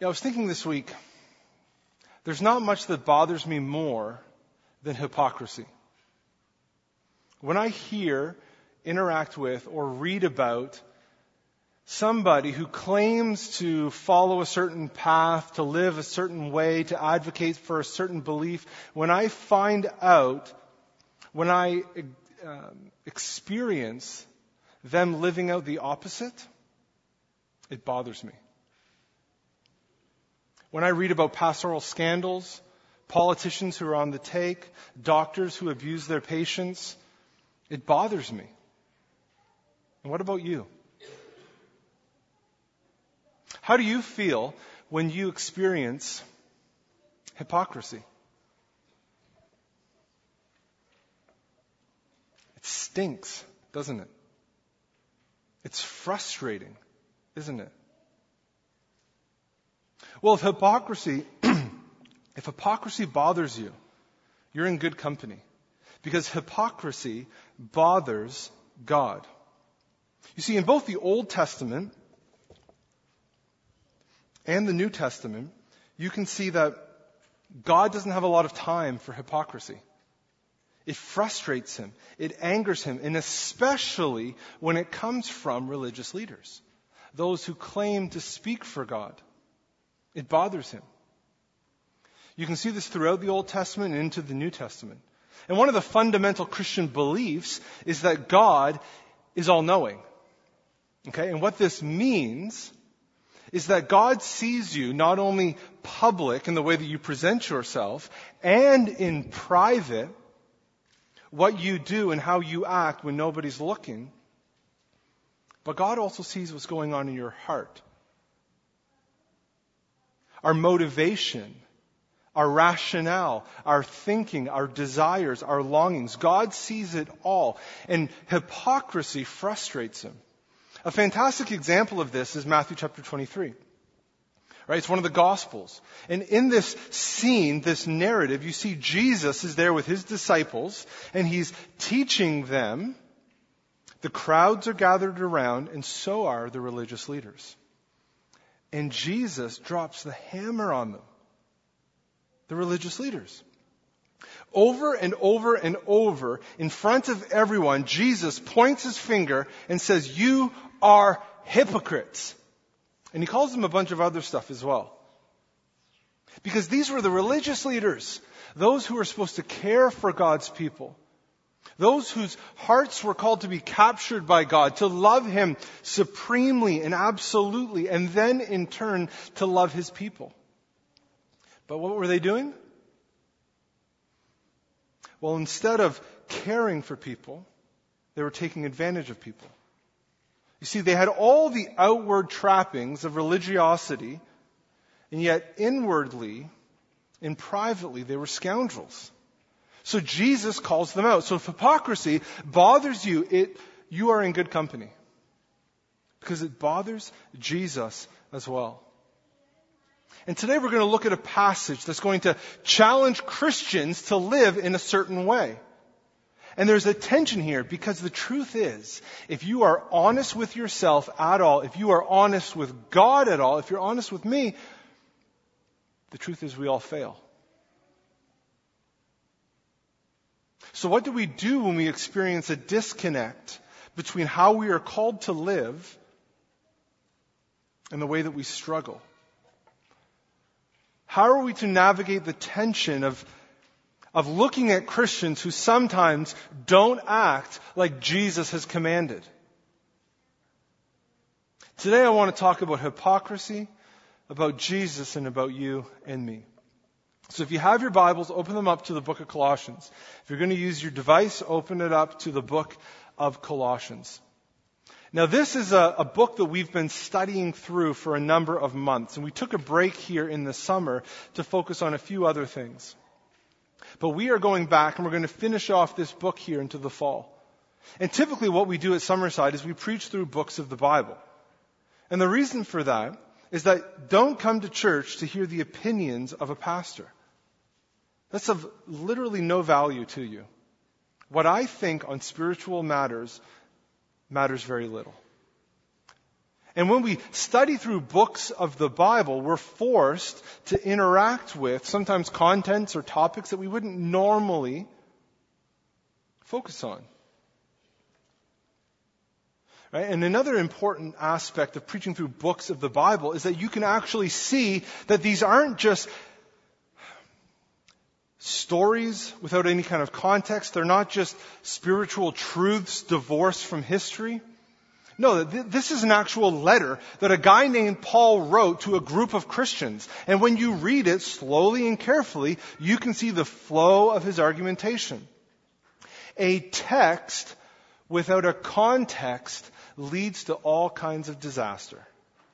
I was thinking this week, there's not much that bothers me more than hypocrisy. When I hear, interact with, or read about somebody who claims to follow a certain path, to live a certain way, to advocate for a certain belief, when I find out, when I experience them living out the opposite, it bothers me. When I read about pastoral scandals, politicians who are on the take, doctors who abuse their patients, it bothers me. And what about you? How do you feel when you experience hypocrisy? It stinks, doesn't it? It's frustrating, isn't it? Well, if hypocrisy bothers you, you're in good company. Because hypocrisy bothers God. You see, in both the Old Testament and the New Testament, you can see that God doesn't have a lot of time for hypocrisy. It frustrates him, it angers him, and especially when it comes from religious leaders, those who claim to speak for God. It bothers him. You can see this throughout the Old Testament and into the New Testament. And one of the fundamental Christian beliefs is that God is all-knowing. Okay? And what this means is that God sees you not only public in the way that you present yourself, and in private, what you do and how you act when nobody's looking, but God also sees what's going on in your heart. Our motivation, our rationale, our thinking, our desires, our longings. God sees it all. And hypocrisy frustrates him. A fantastic example of this is Matthew chapter 23. Right? It's one of the Gospels. And in this scene, this narrative, you see Jesus is there with his disciples, and he's teaching them. The crowds are gathered around, and so are the religious leaders. And Jesus drops the hammer on them. The religious leaders. Over and over and over, in front of everyone, Jesus points his finger and says, "You are hypocrites." And he calls them a bunch of other stuff as well. Because these were the religious leaders, those who were supposed to care for God's people. Those whose hearts were called to be captured by God, to love him supremely and absolutely, and then in turn to love his people. But what were they doing? Well, instead of caring for people, they were taking advantage of people. You see, they had all the outward trappings of religiosity, and yet inwardly and privately they were scoundrels. So Jesus calls them out. So if hypocrisy bothers you, you are in good company. Because it bothers Jesus as well. And today we're going to look at a passage that's going to challenge Christians to live in a certain way. And there's a tension here because the truth is, if you are honest with yourself at all, if you are honest with God at all, if you're honest with me, the truth is we all fail. So what do we do when we experience a disconnect between how we are called to live and the way that we struggle? How are we to navigate the tension of looking at Christians who sometimes don't act like Jesus has commanded? Today I want to talk about hypocrisy, about Jesus, and about you and me. So if you have your Bibles, open them up to the book of Colossians. If you're going to use your device, open it up to the book of Colossians. Now this is a book that we've been studying through for a number of months. And we took a break here in the summer to focus on a few other things. But we are going back and we're going to finish off this book here into the fall. And typically what we do at Summerside is we preach through books of the Bible. And the reason for that is that don't come to church to hear the opinions of a pastor. That's of literally no value to you. What I think on spiritual matters very little. And when we study through books of the Bible, we're forced to interact with sometimes contents or topics that we wouldn't normally focus on. Right? And another important aspect of preaching through books of the Bible is that you can actually see that these aren't just stories without any kind of context. They're not just spiritual truths divorced from history. No, this is an actual letter that a guy named Paul wrote to a group of Christians. And when you read it slowly and carefully, you can see the flow of his argumentation. A text without a context leads to all kinds of disaster.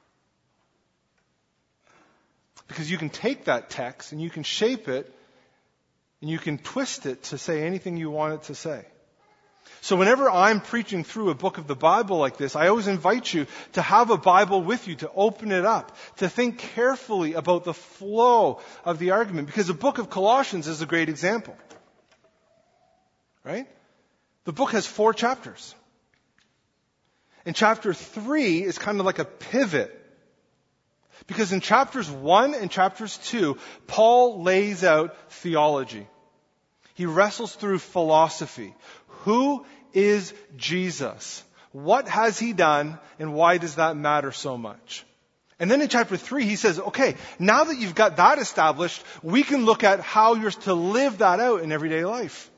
Because you can take that text and you can shape it and you can twist it to say anything you want it to say. So whenever I'm preaching through a book of the Bible like this, I always invite you to have a Bible with you, to open it up, to think carefully about the flow of the argument. Because the book of Colossians is a great example. Right? The book has 4 chapters. And chapter 3 is kind of like a pivot. Because in chapters 1 and chapters 2, Paul lays out theology. He wrestles through philosophy. Who is Jesus? What has he done? And why does that matter so much? And then in chapter 3, he says, okay, now that you've got that established, we can look at how you're to live that out in everyday life.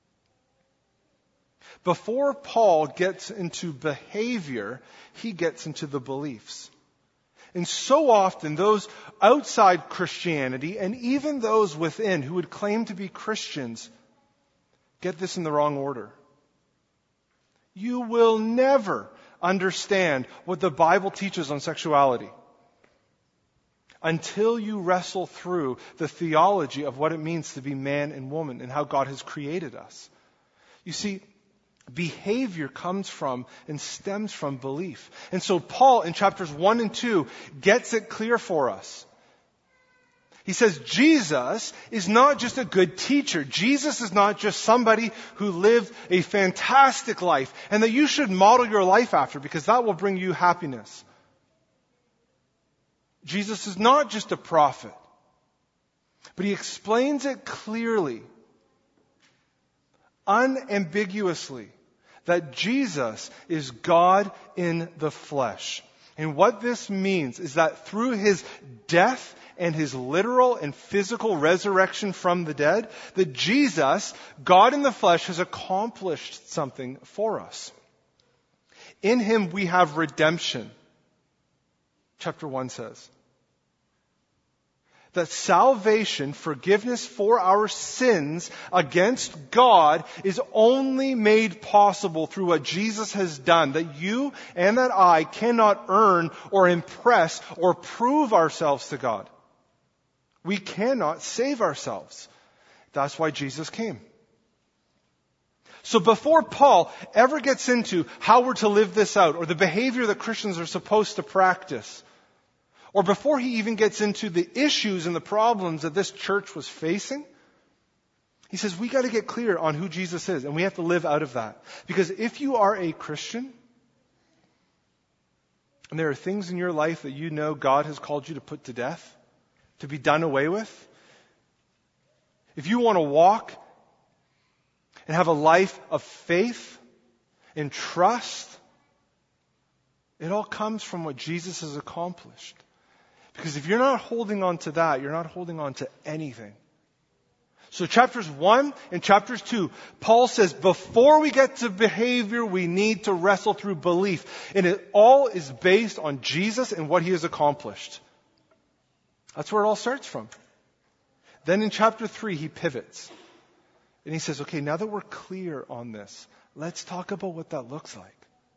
Before Paul gets into behavior, he gets into the beliefs. And so often those outside Christianity and even those within who would claim to be Christians get this in the wrong order. You will never understand what the Bible teaches on sexuality until you wrestle through the theology of what it means to be man and woman and how God has created us. You see, behavior comes from and stems from belief. And so Paul in chapters 1 and 2 gets it clear for us. He says Jesus is not just a good teacher. Jesus is not just somebody who lived a fantastic life and that you should model your life after because that will bring you happiness. Jesus is not just a prophet, but he explains it clearly, unambiguously, that Jesus is God in the flesh. And what this means is that through his death and his literal and physical resurrection from the dead, that Jesus, God in the flesh, has accomplished something for us. In him we have redemption. Chapter 1 says that salvation, forgiveness for our sins against God, is only made possible through what Jesus has done, that you and that I cannot earn or impress or prove ourselves to God. We cannot save ourselves. That's why Jesus came. So before Paul ever gets into how we're to live this out or the behavior that Christians are supposed to practice, or before he even gets into the issues and the problems that this church was facing, he says we got to get clear on who Jesus is and we have to live out of that. Because if you are a Christian and there are things in your life that you know God has called you to put to death, to be done away with, if you want to walk and have a life of faith and trust, it all comes from what Jesus has accomplished. Because if you're not holding on to that, you're not holding on to anything. So chapters 1 and chapters 2, Paul says before we get to behavior, we need to wrestle through belief. And it all is based on Jesus and what he has accomplished. That's where it all starts from. Then in chapter 3, he pivots. And he says, okay, now that we're clear on this, let's talk about what that looks like.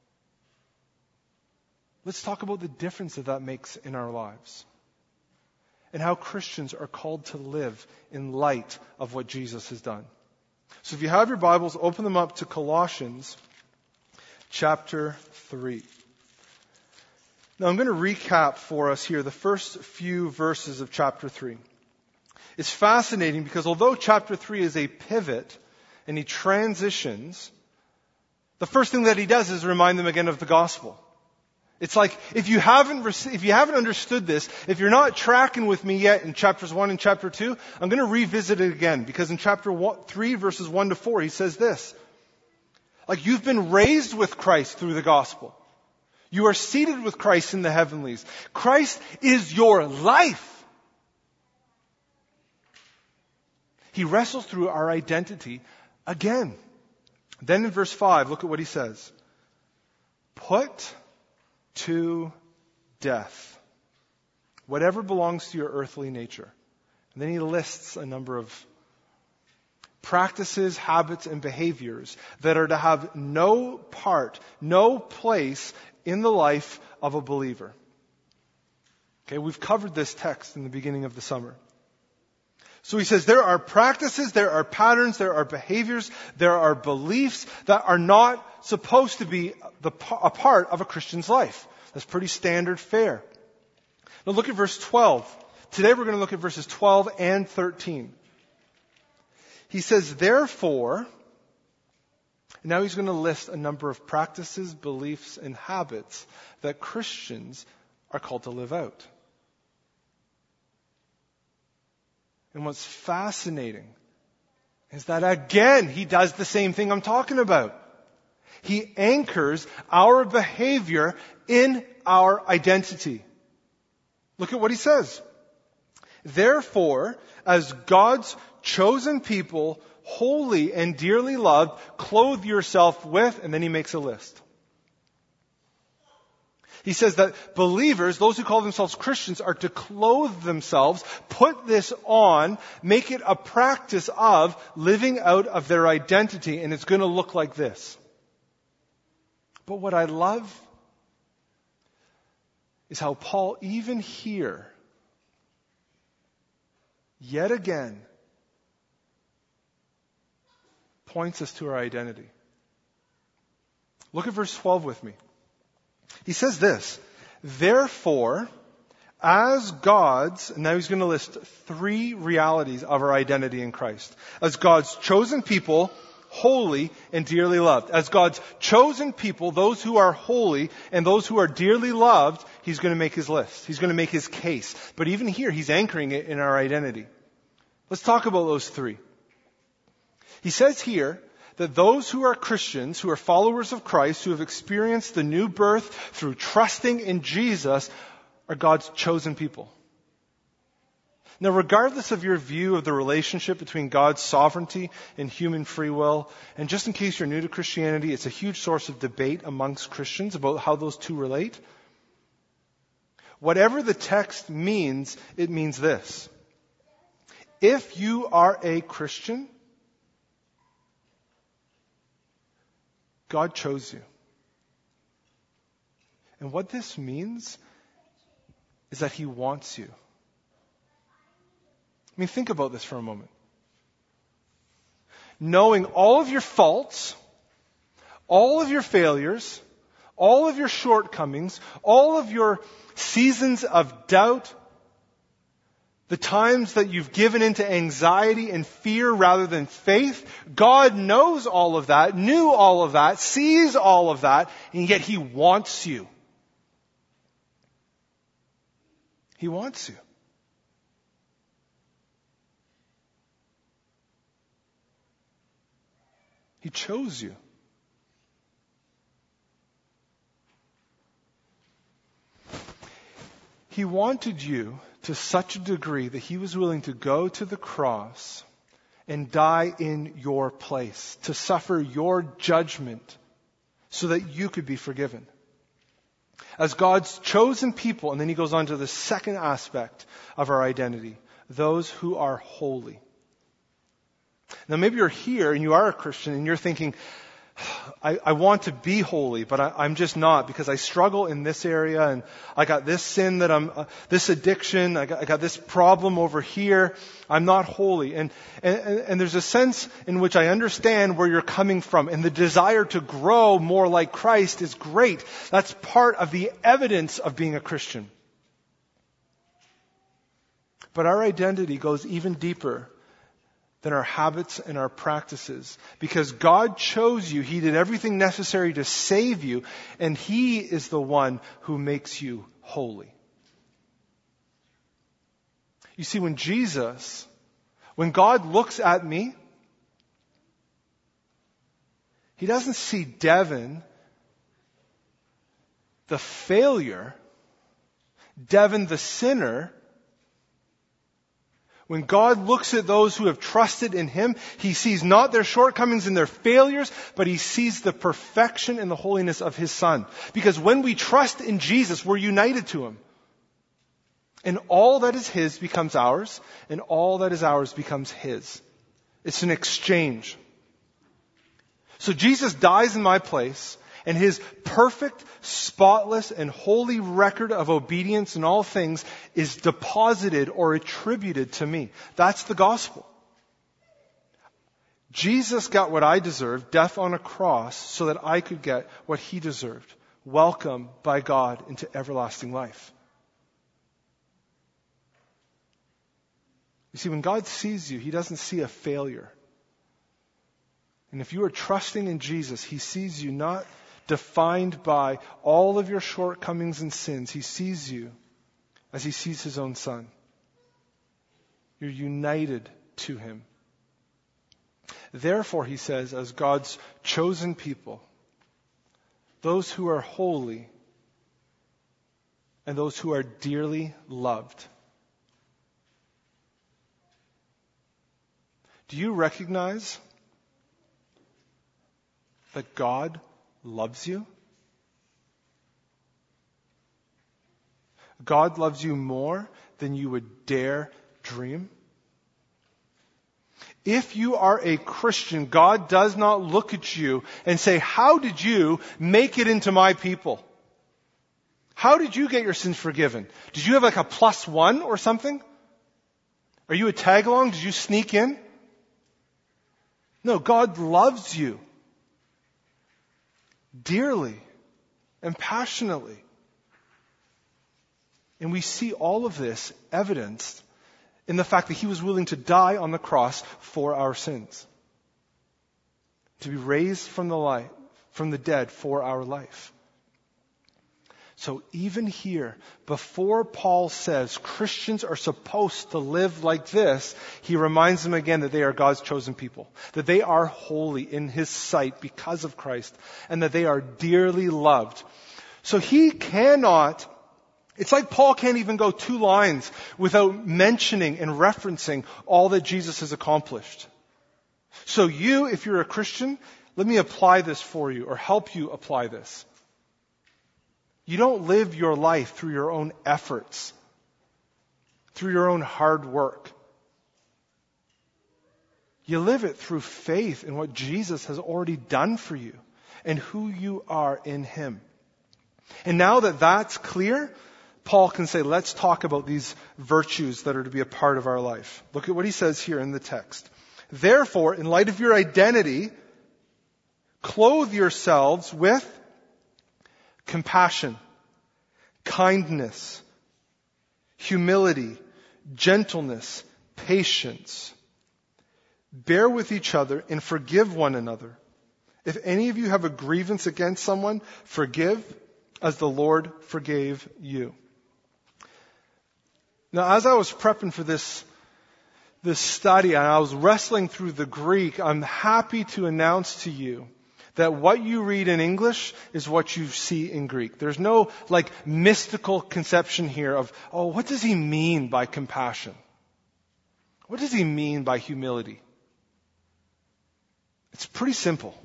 Let's talk about the difference that makes in our lives. And how Christians are called to live in light of what Jesus has done. So if you have your Bibles, open them up to Colossians chapter 3. Now I'm going to recap for us here the first few verses of chapter 3. It's fascinating because although chapter 3 is a pivot and he transitions, the first thing that he does is remind them again of the gospel. It's like, if you haven't understood this, if you're not tracking with me yet in chapters 1 and chapter 2, I'm going to revisit it again, because in chapter 3, verses 1 to 4, he says this. Like, you've been raised with Christ through the gospel. You are seated with Christ in the heavenlies. Christ is your life. He wrestles through our identity again. Then in verse 5, look at what he says. Put to death whatever belongs to your earthly nature. And then he lists a number of practices, habits, and behaviors that are to have no part, no place in the life of a believer. Okay, we've covered this text in the beginning of the summer. So he says there are practices, there are patterns, there are behaviors, there are beliefs that are not supposed to be a part of a Christian's life. That's pretty standard fare. Now look at verse 12. Today we're going to look at verses 12 and 13. He says, therefore, and now he's going to list a number of practices, beliefs, and habits that Christians are called to live out. And what's fascinating is that, again, he does the same thing I'm talking about. He anchors our behavior in our identity. Look at what he says. Therefore, as God's chosen people, holy and dearly loved, clothe yourself with, and then he makes a list. He says that believers, those who call themselves Christians, are to clothe themselves, put this on, make it a practice of living out of their identity, and it's going to look like this. But what I love is how Paul, even here, yet again, points us to our identity. Look at verse 12 with me. He says this, therefore, as God's, and now he's going to list 3 realities of our identity in Christ. As God's chosen people, holy and dearly loved. As God's chosen people, those who are holy and those who are dearly loved, he's going to make his list. He's going to make his case. But even here, he's anchoring it in our identity. Let's talk about those 3. He says here that those who are Christians, who are followers of Christ, who have experienced the new birth through trusting in Jesus, are God's chosen people. Now, regardless of your view of the relationship between God's sovereignty and human free will, and just in case you're new to Christianity, it's a huge source of debate amongst Christians about how those two relate. Whatever the text means, it means this. If you are a Christian, God chose you. And what this means is that he wants you. I mean, think about this for a moment. Knowing all of your faults, all of your failures, all of your shortcomings, all of your seasons of doubt, the times that you've given into anxiety and fear rather than faith, God knows all of that, knew all of that, sees all of that, and yet he wants you. He wants you. He chose you. He wanted you to such a degree that he was willing to go to the cross and die in your place, to suffer your judgment so that you could be forgiven. As God's chosen people, and then he goes on to the second aspect of our identity, those who are holy. Now maybe you're here and you are a Christian and you're thinking, I want to be holy, but I'm just not because I struggle in this area and I got this sin that this addiction, I got this problem over here. I'm not holy. And there's a sense in which I understand where you're coming from, and the desire to grow more like Christ is great. That's part of the evidence of being a Christian. But our identity goes even deeper than our habits and our practices. Because God chose you, He did everything necessary to save you, and He is the one who makes you holy. You see, when God looks at me, He doesn't see Devin, the failure, Devin, the sinner. When God looks at those who have trusted in Him, He sees not their shortcomings and their failures, but He sees the perfection and the holiness of His Son. Because when we trust in Jesus, we're united to Him. And all that is His becomes ours, and all that is ours becomes His. It's an exchange. So Jesus dies in my place, and His perfect, spotless, and holy record of obedience in all things is deposited or attributed to me. That's the gospel. Jesus got what I deserved, death on a cross, so that I could get what He deserved, welcome by God into everlasting life. You see, when God sees you, He doesn't see a failure. And if you are trusting in Jesus, He sees you not defined by all of your shortcomings and sins. He sees you as He sees His own Son. You're united to Him. Therefore, He says, as God's chosen people, those who are holy and those who are dearly loved. Do you recognize that God loves you? God loves you more than you would dare dream. If you are a Christian, God does not look at you and say, how did you make it into my people? How did you get your sins forgiven? Did you have like a +1 or something? Are you a tag along? Did you sneak in? No, God loves you dearly and passionately. And we see all of this evidenced in the fact that He was willing to die on the cross for our sins. To be raised from the dead for our life. So even here, before Paul says Christians are supposed to live like this, he reminds them again that they are God's chosen people, that they are holy in His sight because of Christ, and that they are dearly loved. So he cannot, it's like Paul can't even go 2 lines without mentioning and referencing all that Jesus has accomplished. So you, if you're a Christian, let me apply this for you, or help you apply this. You don't live your life through your own efforts, through your own hard work. You live it through faith in what Jesus has already done for you and who you are in Him. And now that that's clear, Paul can say, let's talk about these virtues that are to be a part of our life. Look at what he says here in the text. Therefore, in light of your identity, clothe yourselves with compassion, kindness, humility, gentleness, patience. Bear with each other and forgive one another. If any of you have a grievance against someone, forgive as the Lord forgave you. Now, as I was prepping for this study and I was wrestling through the Greek, I'm happy to announce to you that what you read in English is what you see in Greek. There's no mystical conception here of, what does he mean by compassion? What does he mean by humility? It's pretty simple.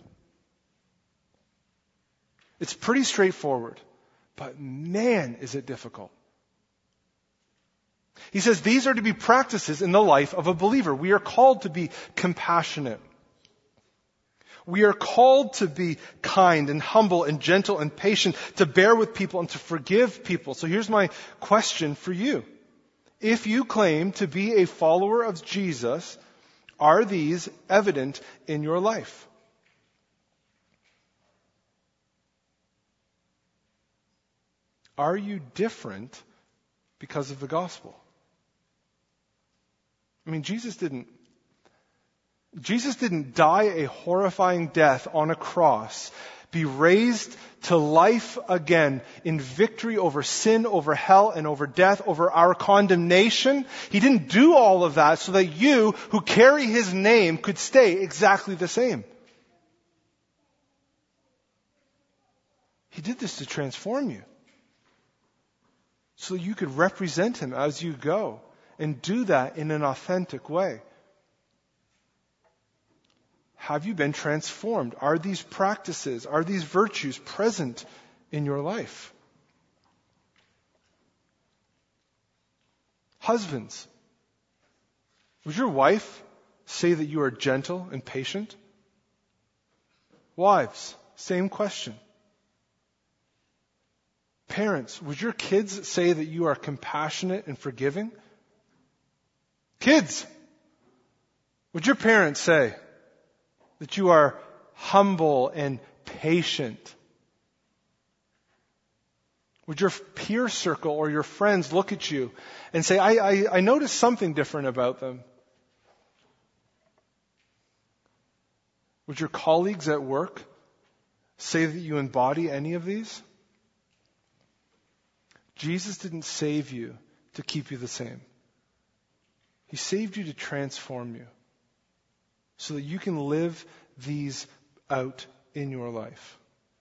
It's pretty straightforward. But man, is it difficult. He says these are to be practices in the life of a believer. We are called to be compassionate. We are called to be kind and humble and gentle and patient, to bear with people and to forgive people. So here's my question for you. If you claim to be a follower of Jesus, are these evident in your life? Are you different because of the gospel? I mean, Jesus didn't Jesus didn't die a horrifying death on a cross, be raised to life again in victory over sin, over hell, and over death, over our condemnation. He didn't do all of that so that you who carry his name could stay exactly the same. He did this to transform you, so that you could represent him as you go and do that in an authentic way. Have you been transformed? Are these practices, are these virtues present in your life? Husbands, would your wife say that you are gentle and patient? Wives, same question. Parents, would your kids say that you are compassionate and forgiving? Kids, would your parents say that you are humble and patient? Would your peer circle or your friends look at you and say, I noticed something different about them? Would your colleagues at work say that you embody any of these? Jesus didn't save you to keep you the same. He saved you to transform you so that you can live these out in your life.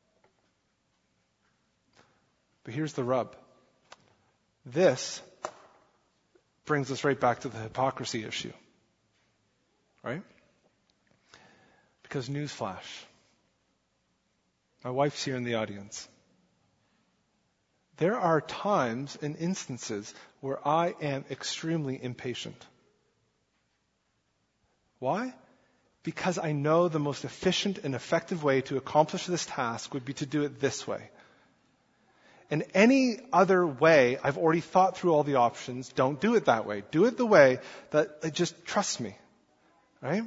But here's the rub. This brings us right back to the hypocrisy issue. Right? Because newsflash. My wife's here in the audience. There are times and instances where I am extremely impatient. Why? Because I know the most efficient and effective way to accomplish this task would be to do it this way. And any other way, I've already thought through all the options. Don't do it that way. Do it the way that just trust me. Right?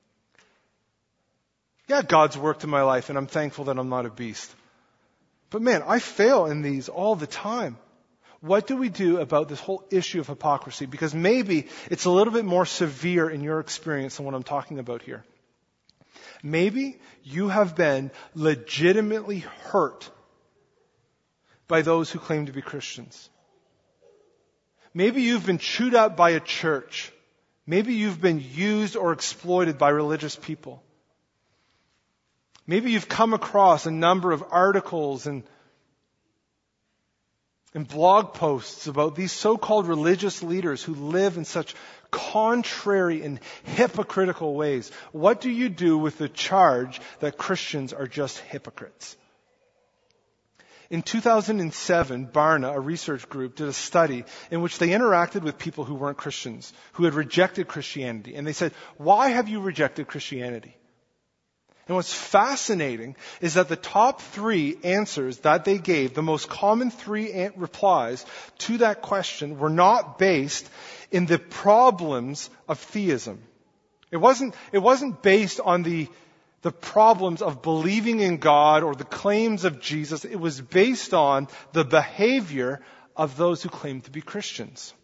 Yeah, God's worked in my life, and I'm thankful that I'm not a beast. But man, I fail in these all the time. What do we do about this whole issue of hypocrisy? Because maybe it's a little bit more severe in your experience than what I'm talking about here. Maybe you have been legitimately hurt by those who claim to be Christians. Maybe you've been chewed up by a church. Maybe you've been used or exploited by religious people. Maybe you've come across a number of articles and blog posts about these so-called religious leaders who live in such contrary and hypocritical ways. What do you do with the charge that Christians are just hypocrites? In 2007, Barna, a research group, did a study in which they interacted with people who weren't Christians, who had rejected Christianity. And they said, why have you rejected Christianity? And what's fascinating is that the top 3 answers that they gave, the most common 3 replies to that question, were not based in the problems of theism. It wasn't based on the problems of believing in God or the claims of Jesus. It was based on the behavior of those who claim to be Christians.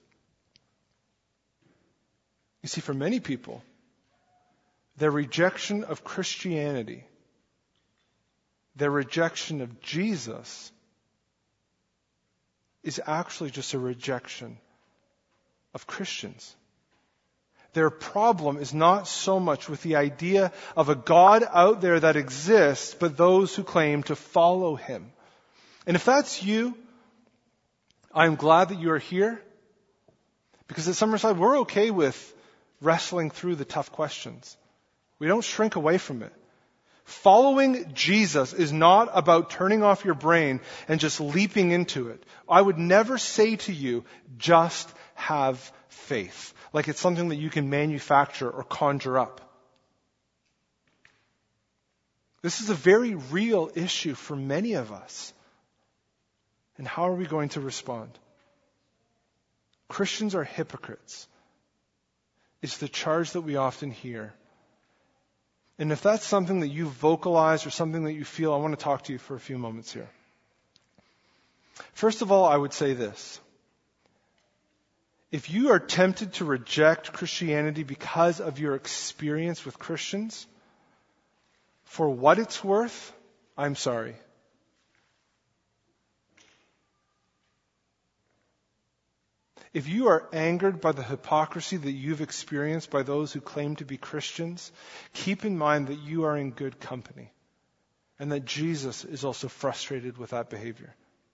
You see, for many people, their rejection of Christianity, their rejection of Jesus, is actually just a rejection of Christians. Their problem is not so much with the idea of a God out there that exists, but those who claim to follow him. And if that's you, I'm glad that you're here, because at Summerside, we're okay with wrestling through the tough questions. We don't shrink away from it. Following Jesus is not about turning off your brain and just leaping into it. I would never say to you, just have faith, like it's something that you can manufacture or conjure up. This is a very real issue for many of us. And how are we going to respond? Christians are hypocrites. It's the charge that we often hear. And if that's something that you vocalize or something that you feel, I want to talk to you for a few moments here. First of all, I would say this. If you are tempted to reject Christianity because of your experience with Christians, for what it's worth, I'm sorry. If you are angered by the hypocrisy that you've experienced by those who claim to be Christians, keep in mind that you are in good company and that Jesus is also frustrated with that behavior.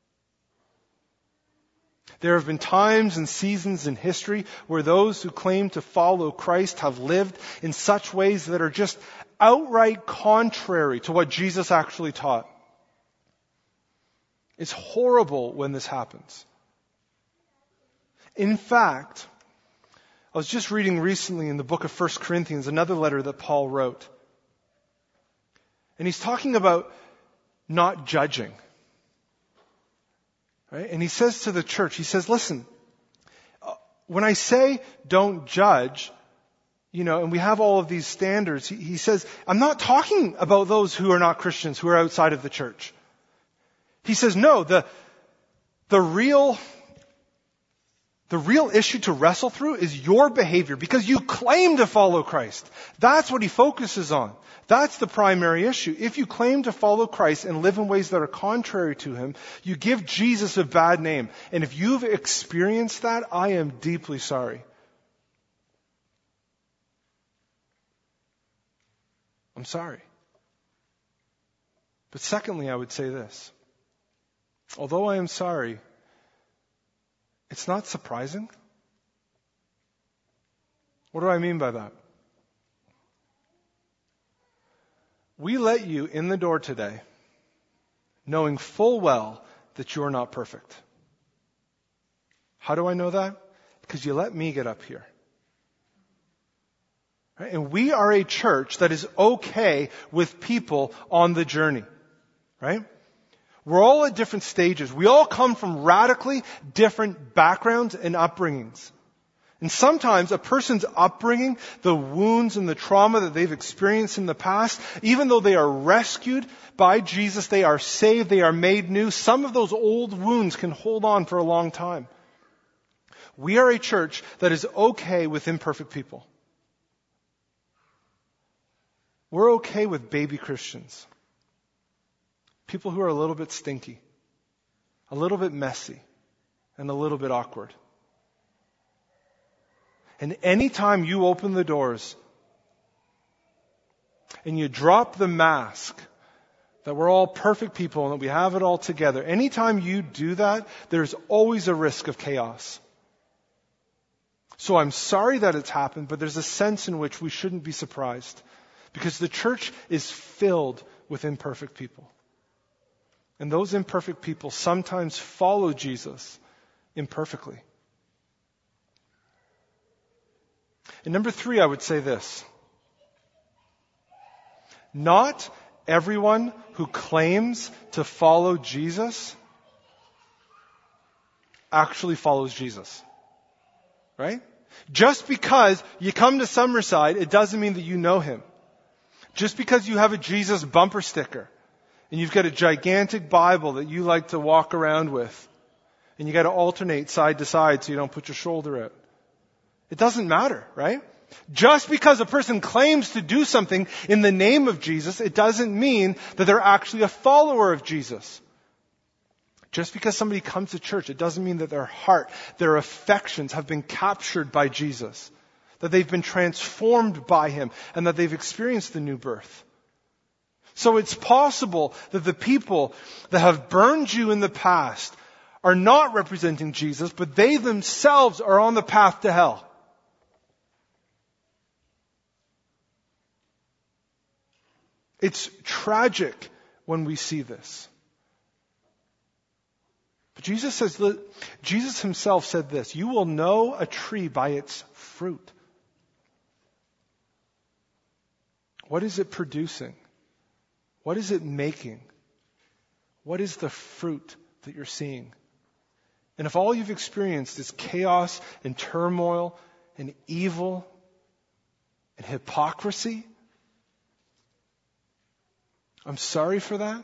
There have been times and seasons in history where those who claim to follow Christ have lived in such ways that are just outright contrary to what Jesus actually taught. It's horrible when this happens. In fact, I was just reading recently in the book of 1 Corinthians, another letter that Paul wrote. And he's talking about not judging. Right? And he says to the church, he says, listen, when I say don't judge, and we have all of these standards, he says, I'm not talking about those who are not Christians, who are outside of the church. He says, no, the real issue to wrestle through is your behavior because you claim to follow Christ. That's what he focuses on. That's the primary issue. If you claim to follow Christ and live in ways that are contrary to him, you give Jesus a bad name. And if you've experienced that, I am deeply sorry. I'm sorry. But secondly, I would say this. Although I am sorry, it's not surprising. What do I mean by that? We let you in the door today knowing full well that you're not perfect. How do I know that? Because you let me get up here. Right? And we are a church that is okay with people on the journey. Right? We're all at different stages. We all come from radically different backgrounds and upbringings. And sometimes a person's upbringing, the wounds and the trauma that they've experienced in the past, even though they are rescued by Jesus, they are saved, they are made new, some of those old wounds can hold on for a long time. We are a church that is okay with imperfect people. We're okay with baby Christians. People who are a little bit stinky, a little bit messy, and a little bit awkward. And anytime you open the doors and you drop the mask that we're all perfect people and that we have it all together, anytime you do that, there's always a risk of chaos. So I'm sorry that it's happened, but there's a sense in which we shouldn't be surprised because the church is filled with imperfect people. And those imperfect people sometimes follow Jesus imperfectly. And number 3, I would say this. Not everyone who claims to follow Jesus actually follows Jesus. Right? Just because you come to Summerside, it doesn't mean that you know him. Just because you have a Jesus bumper sticker and you've got a gigantic Bible that you like to walk around with and you got to alternate side to side so you don't put your shoulder out. It doesn't matter, right? Just because a person claims to do something in the name of Jesus, it doesn't mean that they're actually a follower of Jesus. Just because somebody comes to church, it doesn't mean that their heart, their affections have been captured by Jesus, that they've been transformed by him, and that they've experienced the new birth. So it's possible that the people that have burned you in the past are not representing Jesus, but they themselves are on the path to hell. It's tragic when we see this. But Jesus himself said this, you will know a tree by its fruit. What is it producing? What is it making? What is the fruit that you're seeing? And if all you've experienced is chaos and turmoil and evil and hypocrisy, I'm sorry for that.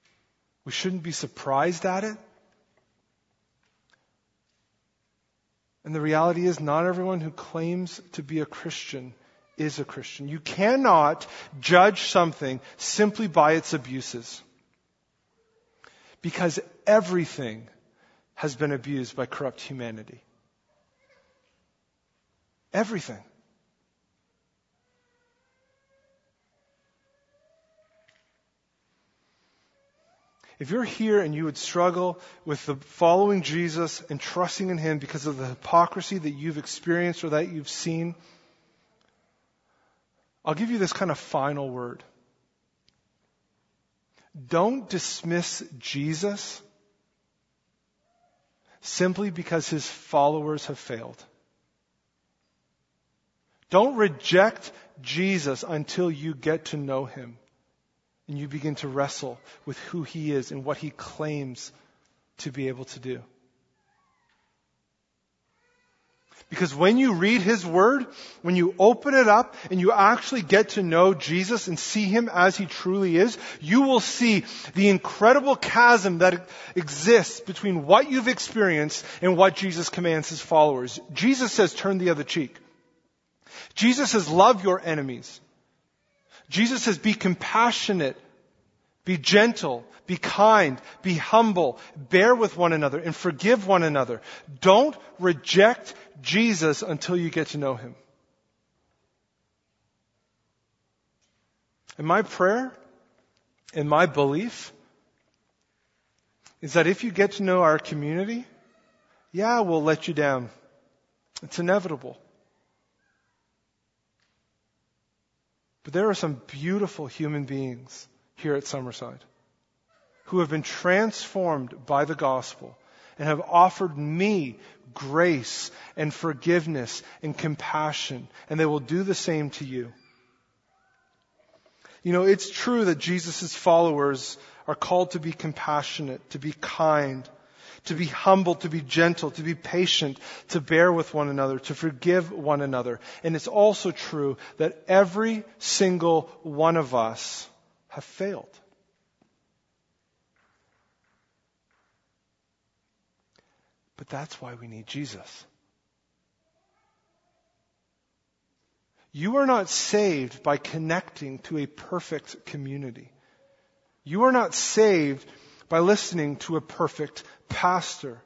We shouldn't be surprised at it. And the reality is, not everyone who claims to be a Christian is a Christian. You cannot judge something simply by its abuses. Because everything has been abused by corrupt humanity. Everything. If you're here and you would struggle with the following Jesus and trusting in Him because of the hypocrisy that you've experienced or that you've seen, I'll give you this kind of final word. Don't dismiss Jesus simply because His followers have failed. Don't reject Jesus until you get to know Him and you begin to wrestle with who He is and what He claims to be able to do. Because when you read His Word, when you open it up and you actually get to know Jesus and see Him as He truly is, you will see the incredible chasm that exists between what you've experienced and what Jesus commands His followers. Jesus says, turn the other cheek. Jesus says, love your enemies. Jesus says, be compassionate, be gentle, be kind, be humble, bear with one another, and forgive one another. Don't reject Jesus until you get to know Him. And my prayer and my belief is that if you get to know our community, we'll let you down. It's inevitable. But there are some beautiful human beings here at Summerside who have been transformed by the gospel and have offered me grace and forgiveness and compassion, and they will do the same to you. You know, it's true that Jesus' followers are called to be compassionate, to be kind, to be humble, to be gentle, to be patient, to bear with one another, to forgive one another. And it's also true that every single one of us have failed. But that's why we need Jesus. You are not saved by connecting to a perfect community. You are not saved by listening to a perfect pastor.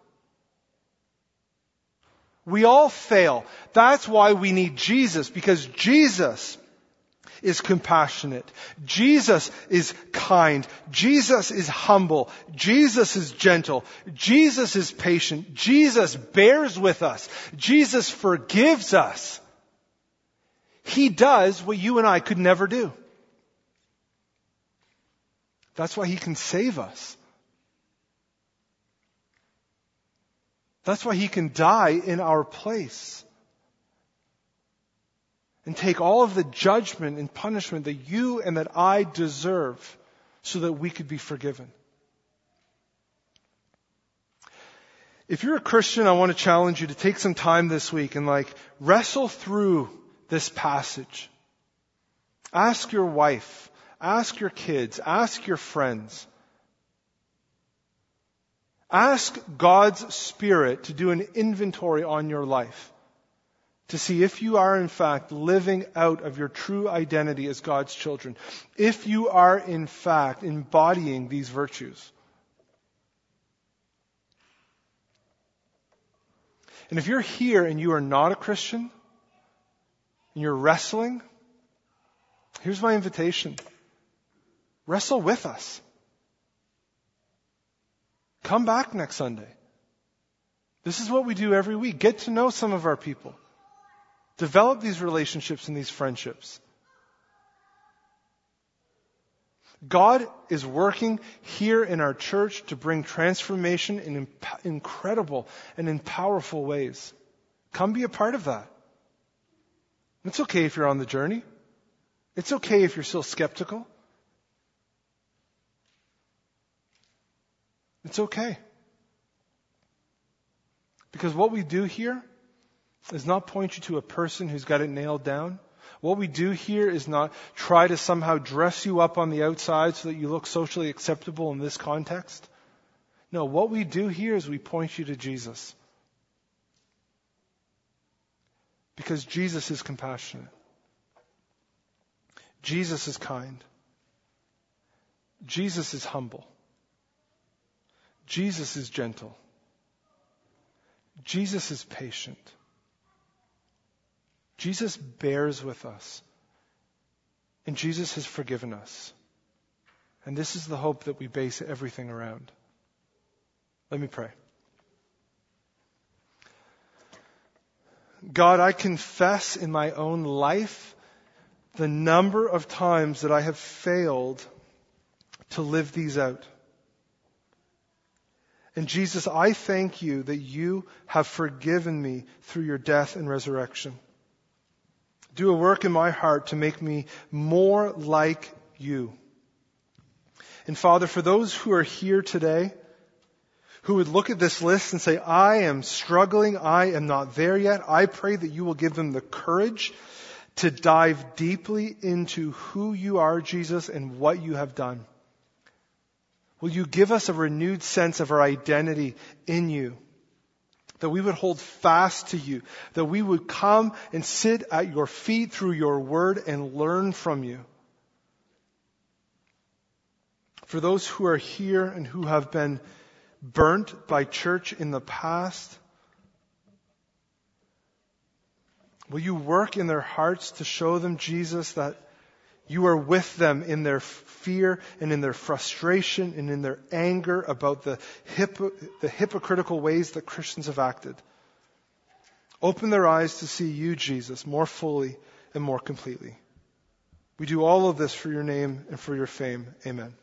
We all fail. That's why we need Jesus, because Jesus is compassionate. Jesus is kind. Jesus is humble. Jesus is gentle. Jesus is patient. Jesus bears with us. Jesus forgives us. He does what you and I could never do. That's why He can save us. That's why He can die in our place and take all of the judgment and punishment that you and that I deserve so that we could be forgiven. If you're a Christian, I want to challenge you to take some time this week and wrestle through this passage. Ask your wife, ask your kids, ask your friends. Ask God's Spirit to do an inventory on your life, to see if you are in fact living out of your true identity as God's children, if you are in fact embodying these virtues. And if you're here and you are not a Christian, and you're wrestling, here's my invitation. Wrestle with us. Come back next Sunday. This is what we do every week. Get to know some of our people. Develop these relationships and these friendships. God is working here in our church to bring transformation in incredible and in powerful ways. Come be a part of that. It's okay if you're on the journey. It's okay if you're still skeptical. It's okay. Because what we do here is not point you to a person who's got it nailed down. What we do here is not try to somehow dress you up on the outside so that you look socially acceptable in this context. No, what we do here is we point you to Jesus. Because Jesus is compassionate. Jesus is kind. Jesus is humble. Jesus is gentle. Jesus is patient. Jesus bears with us. And Jesus has forgiven us. And this is the hope that we base everything around. Let me pray. God, I confess in my own life the number of times that I have failed to live these out. And Jesus, I thank you that you have forgiven me through your death and resurrection. Do a work in my heart to make me more like you. And Father, for those who are here today, who would look at this list and say, I am struggling, I am not there yet, I pray that you will give them the courage to dive deeply into who you are, Jesus, and what you have done. Will you give us a renewed sense of our identity in you? That we would hold fast to you. That we would come and sit at your feet through your word and learn from you. For those who are here and who have been burnt by church in the past, will you work in their hearts to show them, Jesus, that you are with them in their fear and in their frustration and in their anger about the hypocritical ways that Christians have acted. Open their eyes to see you, Jesus, more fully and more completely. We do all of this for your name and for your fame. Amen.